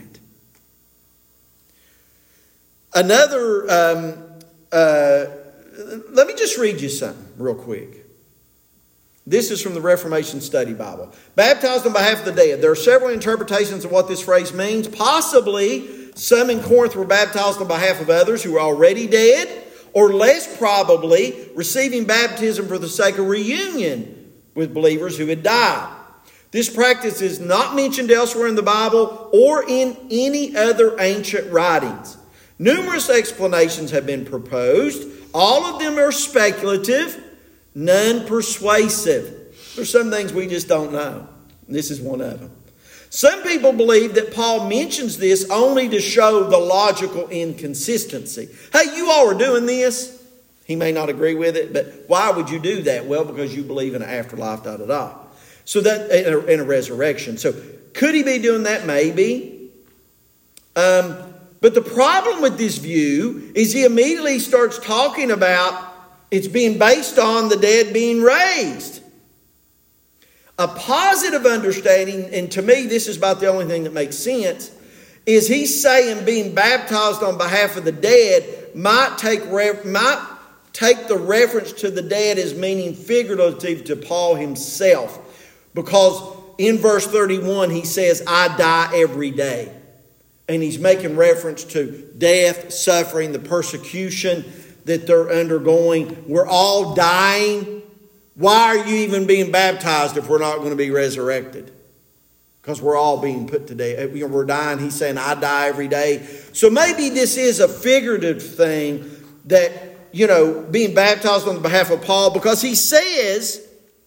Another, um, uh, let me just read you something real quick. This is from the Reformation Study Bible. Baptized on behalf of the dead. There are several interpretations of what this phrase means. Possibly, some in Corinth were baptized on behalf of others who were already dead. Or less probably, receiving baptism for the sake of reunion with believers who had died. This practice is not mentioned elsewhere in the Bible or in any other ancient writings. Numerous explanations have been proposed. All of them are speculative, none persuasive. There's some things we just don't know. This is one of them. Some people believe that Paul mentions this only to show the logical inconsistency. Hey, you all are doing this. He may not agree with it, but why would you do that? Well, because you believe in an afterlife, da da da. So that in a, in a resurrection. So could he be doing that? Maybe. Um, but the problem with this view is he immediately starts talking about it's being based on the dead being raised. A positive understanding, and to me this is about the only thing that makes sense, is he's saying being baptized on behalf of the dead might take re- might take the reference to the dead as meaning figurative to Paul himself. Because in verse thirty-one he says, I die every day. And he's making reference to death, suffering, the persecution that they're undergoing. We're all dying. Why are you even being baptized if we're not going to be resurrected? Because we're all being put to death. We're dying. He's saying, I die every day. So maybe this is a figurative thing that, you know, being baptized on behalf of Paul. Because he says,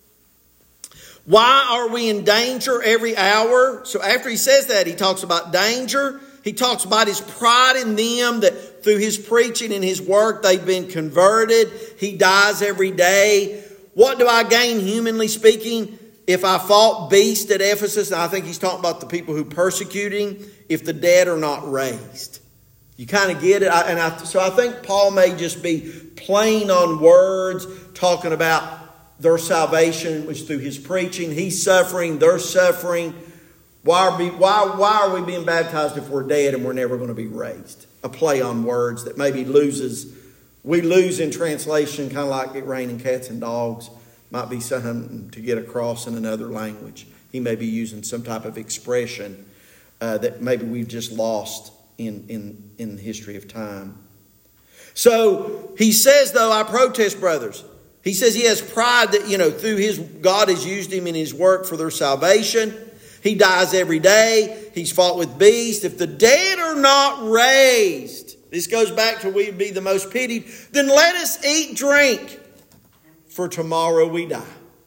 why are we in danger every hour? So after he says that, he talks about danger. He talks about his pride in them, that through his preaching and his work, they've been converted. He dies every day. What do I gain, humanly speaking, if I fought beast at Ephesus? And I think he's talking about the people who persecute him, if the dead are not raised. You kind of get it. I, and I, so I think Paul may just be playing on words, talking about their salvation was through his preaching. He's suffering, they're suffering. Why are, we, why, why are we being baptized if we're dead and we're never going to be raised? A play on words that maybe loses, we lose in translation, kind of like it raining cats and dogs. Might be something to get across in another language. He may be using some type of expression uh, that maybe we've just lost in, in, in the history of time. So he says, though, I protest, brothers. He says he has pride that, you know, through his, God has used him in his work for their salvation. He dies every day. He's fought with beasts. If the dead are not raised, this goes back to we be the most pitied, then let us eat, drink, for tomorrow we die.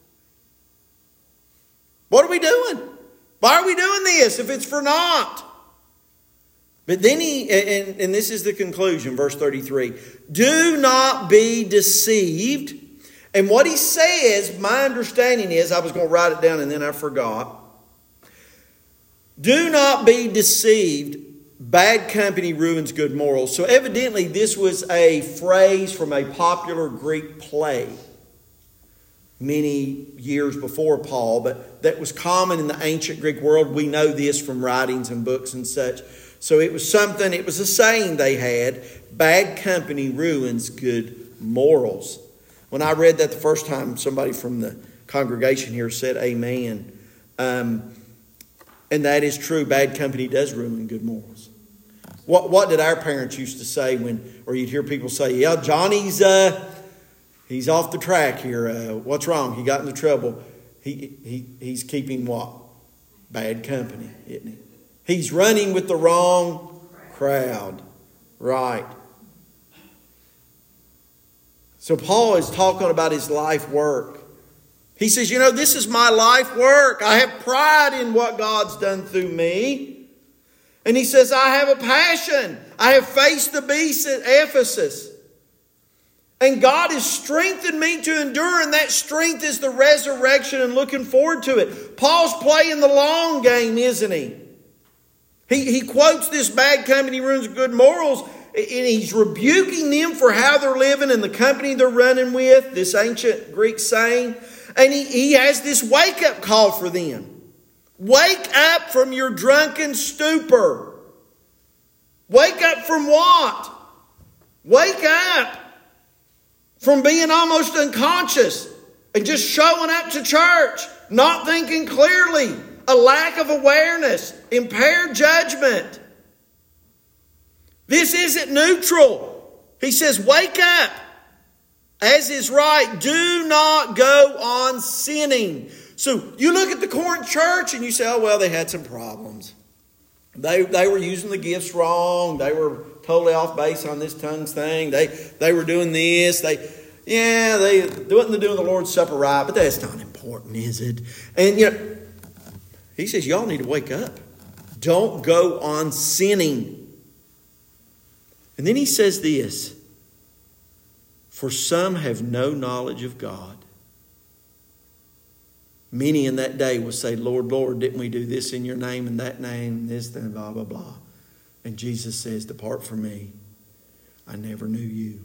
What are we doing? Why are we doing this if it's for naught? But then he, and, and this is the conclusion, verse thirty-three. Do not be deceived. And what he says, my understanding is, I was going to write it down and then I forgot. Do not be deceived. Bad company ruins good morals. So evidently this was a phrase from a popular Greek play many years before Paul, but that was common in the ancient Greek world. We know this from writings and books and such. So it was something, it was a saying they had, bad company ruins good morals. When I read that the first time, somebody from the congregation here said amen. Um, and that is true. Bad company does ruin good morals. What what did our parents used to say when, or you'd hear people say, yeah, Johnny's uh, he's off the track here. Uh, what's wrong? He got into trouble. He he he's keeping what? Bad company, isn't he? He's running with the wrong crowd. Right. So Paul is talking about his life work. He says, you know, this is my life work. I have pride in what God's done through me. And he says, I have a passion. I have faced the beast at Ephesus. And God has strengthened me to endure. And that strength is the resurrection and looking forward to it. Paul's playing the long game, isn't he? He, he quotes this bad company ruins good morals. And he's rebuking them for how they're living and the company they're running with. This ancient Greek saying. And he, he has this wake-up call for them. Wake up from your drunken stupor. Wake up from what? Wake up from being almost unconscious and just showing up to church, not thinking clearly, a lack of awareness, impaired judgment. This isn't neutral. He says, wake up. As is right, do not go on sinning. So you look at the Corinth church and you say, oh, well, they had some problems. They they were using the gifts wrong. They were totally off base on this tongues thing. They they were doing this. They yeah, they wasn't doing the Lord's Supper right, but that's not important, is it? And you know, he says, y'all need to wake up. Don't go on sinning. And then he says this. For some have no knowledge of God. Many in that day will say, Lord, Lord, didn't we do this in your name and that name, this, and blah, blah, blah. And Jesus says, depart from me. I never knew you.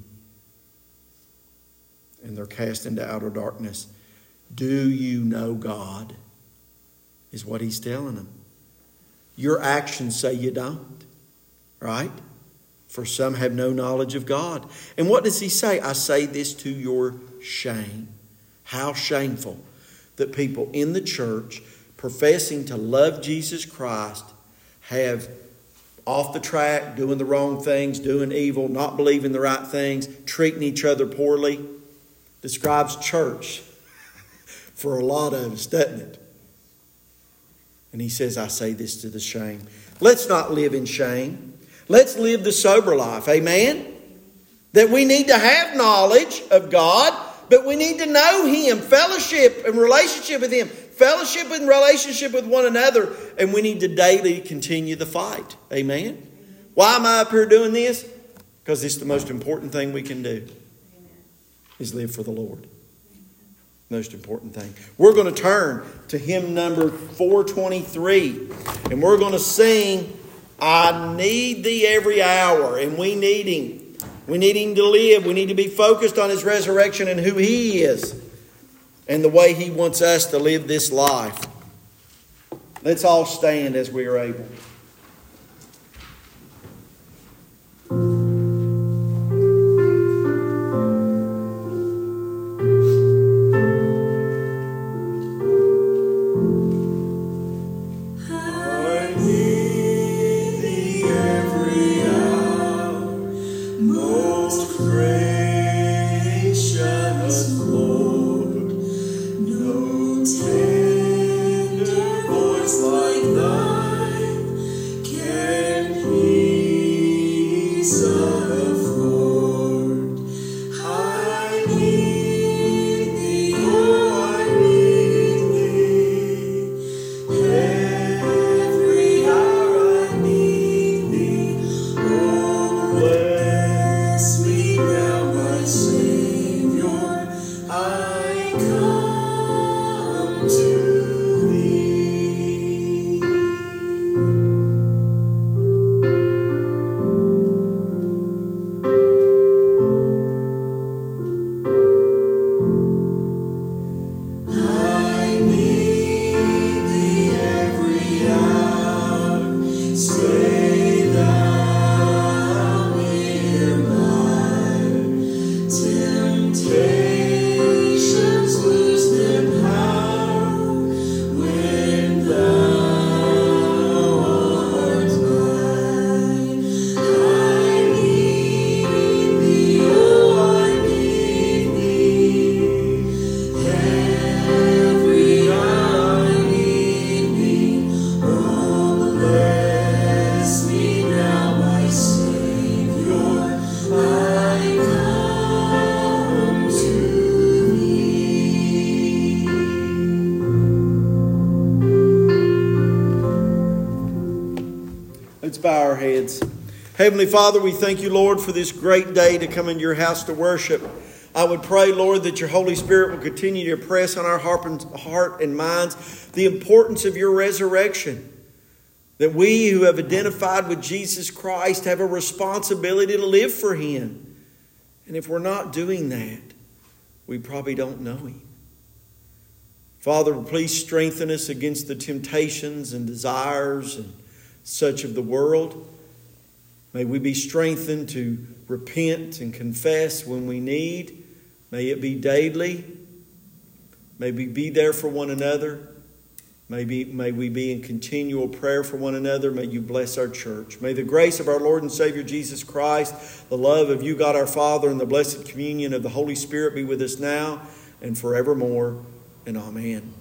And they're cast into outer darkness. Do you know God? Is what he's telling them. Your actions say you don't. Right? For some have no knowledge of God. And what does he say? I say this to your shame. How shameful that people in the church professing to love Jesus Christ have off the track, doing the wrong things, doing evil, not believing the right things, treating each other poorly. Describes church for a lot of us, doesn't it? And he says, I say this to the shame. Let's not live in shame. Let's live the sober life. Amen? That we need to have knowledge of God, but we need to know him, fellowship and relationship with him, fellowship and relationship with one another, and we need to daily continue the fight. Amen? Why am I up here doing this? Because it's the most important thing we can do, is live for the Lord. Most important thing. We're going to turn to hymn number four twenty-three, and we're going to sing, I need thee every hour, and we need him. We need him to live. We need to be focused on his resurrection and who he is and the way he wants us to live this life. Let's all stand as we are able. Bow our heads. Heavenly Father, we thank you, Lord, for this great day to come into your house to worship. I would pray, Lord, that your Holy Spirit will continue to impress on our heart and minds the importance of your resurrection. That we who have identified with Jesus Christ have a responsibility to live for him. And if we're not doing that, we probably don't know him. Father, please strengthen us against the temptations and desires and such of the world. May we be strengthened to repent and confess when we need. May it be daily. May we be there for one another. May, be, may we be in continual prayer for one another. May you bless our church. May the grace of our Lord and Savior Jesus Christ, the love of you, God our Father, and the blessed communion of the Holy Spirit be with us now and forevermore. And amen.